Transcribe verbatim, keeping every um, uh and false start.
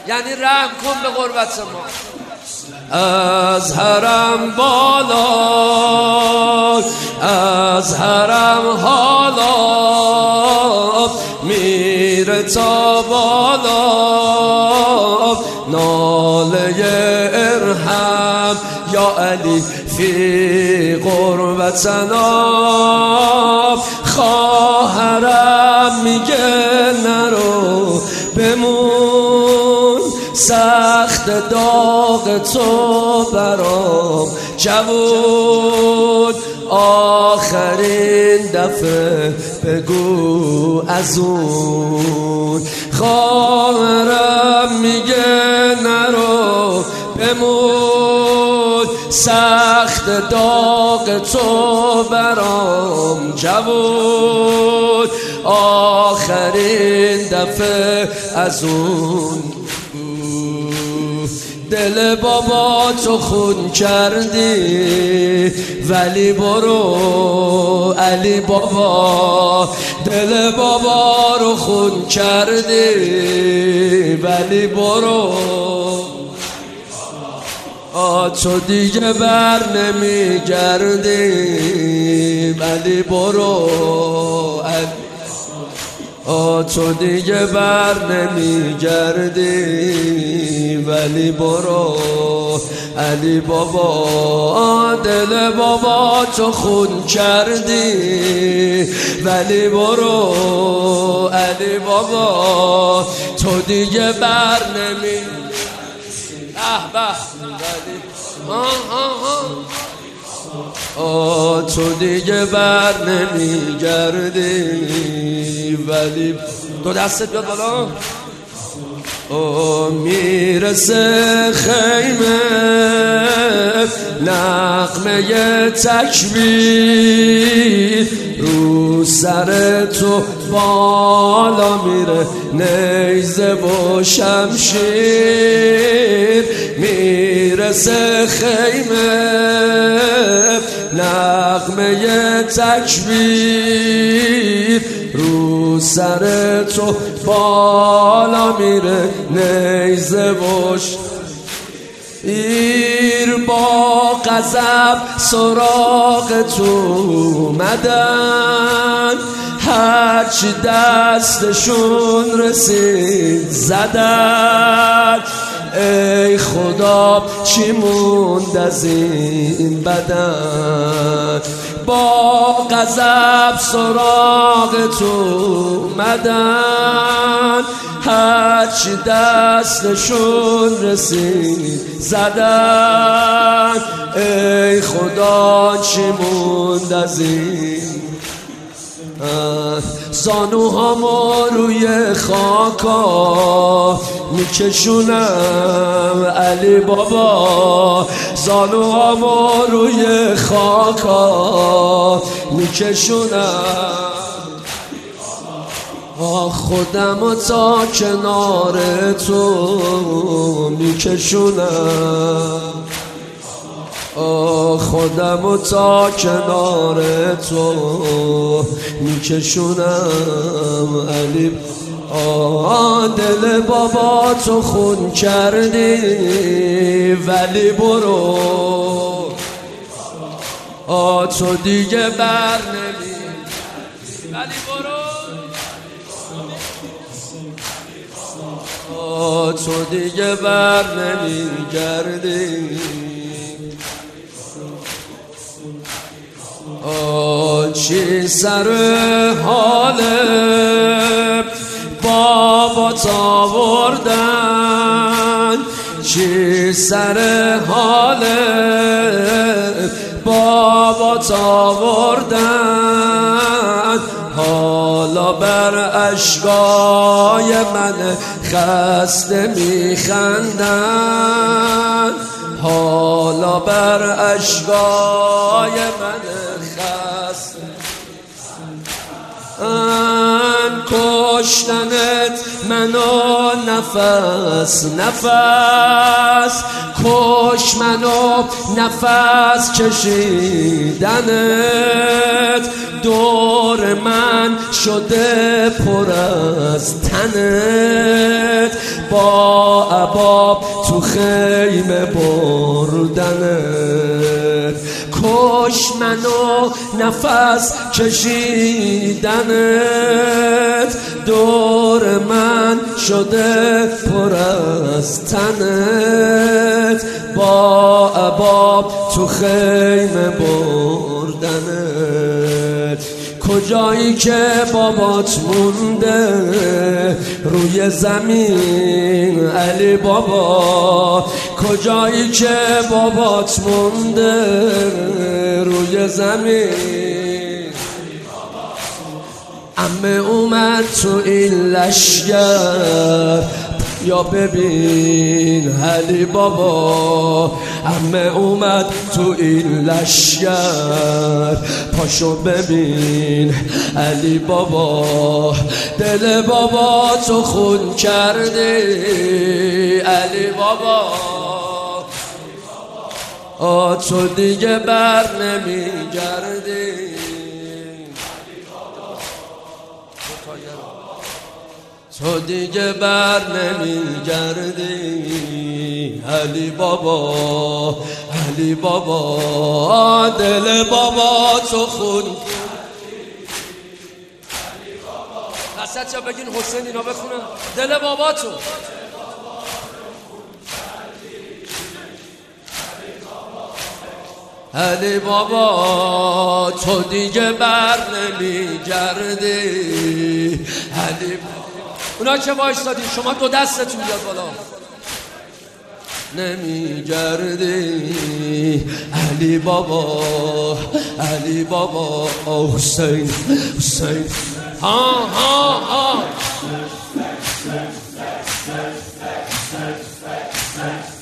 یعنی رحم کن به غربت ما. از حرم بالا، از حرم حالا میره تا بالا، ناله ارحم یا علی فی غربتنا. خواهرم میگه نرو بمون، سخت داغ تو برام جوون. آخرین دفعه بگو از اون. خواهرم میگه نرو بمون، سخت داغ تو برام جوون. آخرین دفعه از اون. دل بابا تو خون کردی ولی برو علی بابا. دل بابا رو خون کردی ولی برو. آ تو دیگه بر نمیگردی ولی برو علی. آ تو دیگه بر نمیگردی ولی برو علی بابا. دل بابا تو خون کردی ولی برو علی بابا. تو دیگه بر نمی اه به ولی آه آه آه. تو دیگه بر نمیگردی ولی تو دستت بیاد بالا. او میرسه خیمه نغمه تکبیر، رو سر تو بالا میره نیزه و شمشیر. میرسه خیمه نغمه تکبیر، رو سر تو بالا میره نیزه و شمشیر. با غضب سراغ تو اومدن، هرچی دستشون رسید زدن. ای خدا چی موند از این بدن. با غضب سراغ تو اومدن، هرچی دستشون رسید زدن. ای خدا چی موند از این. زانوهامو روی خاکا میکشونم علی بابا. زانوهامو روی خاکا میکشونم، خودمو تا کنار تو میکشونم. خودمو تا کنار تو میکشونم علی. آه دل بابا تو خون کردی ولی برو. آه تو دیگه بر نمی ولی برو. آه تو دیگه بر نمی گردی. آه چی سر حال بابا تا بردن، چی سر حال بابا تا بردن. حالا بر اشکای من خسته میخندن، حالا بر اشکای من خسته. کشتنت منو نفس نفس کش منو نفس کشیدنت دور من شده پر از تنت با عباب تو خیمه بردنت کش منو نفس کشیدنت دور من شده پر از تنت با عباب تو خیمه بردنت کجایی که بابات مونده روی زمین علی بابا کجایی که بابات مونده روی زمین عمه اومد تو این لشگر یا ببین علی بابا عمه اومد تو این لشگر پاشو ببین علی بابا دل بابا تو خون کردی علی بابا آ تو دیگه بر نمیگردی تو دیگه بر نمیگردی علی بابا علی بابا دل بابا تو خون حسد چه بگین حسین اینا بخونن دل بابا تو علی بابا تو دیگه بر نمیگردی علی بابا اونا که وایستادی شما دو دستتون بیاد بالا نمیگردی علی بابا علی بابا حسین حسین ها ها ها